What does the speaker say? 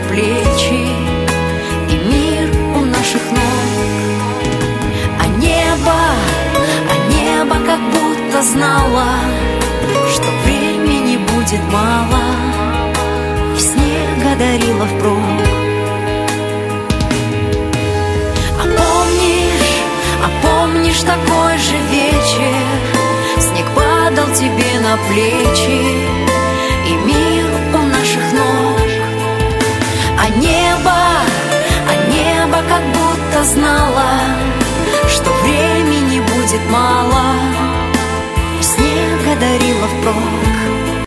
плечи, и мир у наших ног. А небо как будто знало, что времени будет мало, и снега дарило впрок. А помнишь такой же вечер, снег падал тебе на плечи, и мир у наших ног. А небо как будто знало, что времени будет мало, и снега дарило впрок.